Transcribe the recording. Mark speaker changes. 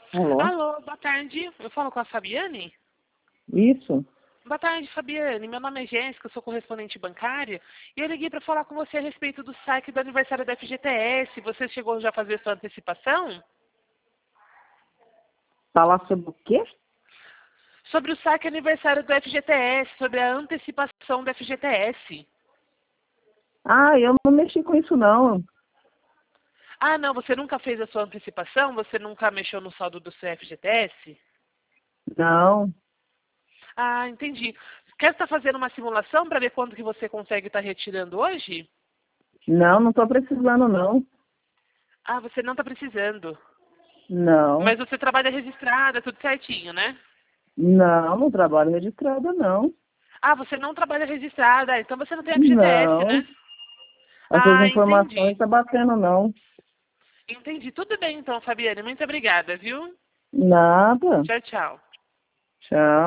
Speaker 1: Alô?
Speaker 2: Alô, boa tarde. Eu falo com a Fabiane?
Speaker 1: Isso?
Speaker 2: Boa tarde, Fabiane. Meu nome é Jéssica, eu sou correspondente bancária. E eu liguei para falar com você a respeito do saque do aniversário da FGTS. Você chegou já a fazer sua antecipação?
Speaker 1: Falar sobre o quê?
Speaker 2: Sobre o saque aniversário do FGTS, sobre a antecipação do FGTS.
Speaker 1: Ah, eu não mexi com isso, não.
Speaker 2: Ah, não, você nunca fez a sua antecipação? Você nunca mexeu no saldo do seu FGTS?
Speaker 1: Não.
Speaker 2: Ah, entendi. Quer estar fazendo uma simulação para ver quanto que você consegue estar retirando hoje?
Speaker 1: Não estou precisando, não.
Speaker 2: Ah, você não está precisando.
Speaker 1: Não.
Speaker 2: Mas você trabalha registrada, tudo certinho, né?
Speaker 1: Não trabalho registrada, não.
Speaker 2: Ah, você não trabalha registrada, então você não tem FGTS,
Speaker 1: Não.
Speaker 2: né?
Speaker 1: Essas
Speaker 2: Ah,
Speaker 1: informações
Speaker 2: entendi.
Speaker 1: estão batendo, não.
Speaker 2: Entendi. Tudo bem então, Fabiane. Muito obrigada, viu?
Speaker 1: Nada.
Speaker 2: Tchau, tchau.
Speaker 1: Tchau.